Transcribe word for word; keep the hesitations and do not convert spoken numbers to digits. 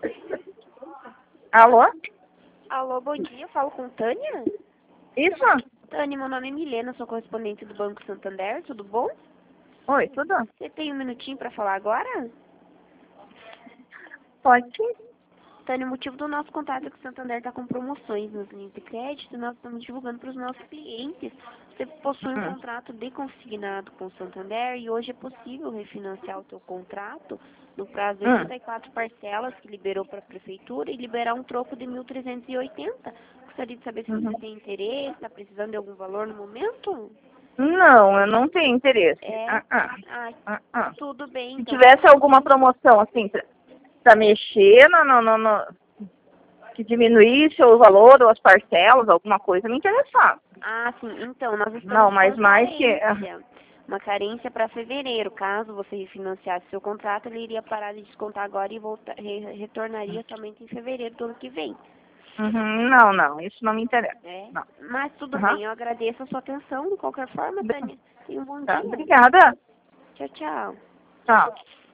Alô? Alô, bom dia. Eu falo com Tânia? Isso? Tânia, meu nome é Milena, sou correspondente do Banco Santander. Tudo bom? Oi, tudo? Você tem um minutinho para falar agora? Pode sim. Tânia, o motivo do nosso contato é que o Santander está com promoções nas linhas de crédito e nós estamos divulgando para os nossos clientes. Você possui um Hum. contrato de consignado com o Santander e hoje é possível refinanciar o seu contrato no prazo de Hum. oitenta e quatro parcelas que liberou para a Prefeitura e liberar um troco de mil trezentos e oitenta. Gostaria de saber se Uhum. você tem interesse, está precisando de algum valor no momento? Não, eu não tenho interesse. É? Ah, ah. Ah, Ah, ah. tudo bem, Se então. tivesse alguma promoção assim pra, pra mexer no, no, no, no- que diminuísse o valor ou as parcelas, alguma coisa, me interessava. Ah, sim. Então, nós estamos Não, mas com mais que. carência. Uma carência para fevereiro. Caso você refinanciasse seu contrato, ele iria parar de descontar agora e volta, re, retornaria somente em fevereiro do ano que vem. Uhum, não, não, isso não me interessa. É? Não. Mas tudo Aham. bem, eu agradeço a sua atenção. De qualquer forma, Tânia, tenha um bom Tá, dia. obrigada. Tchau, tchau. Tchau.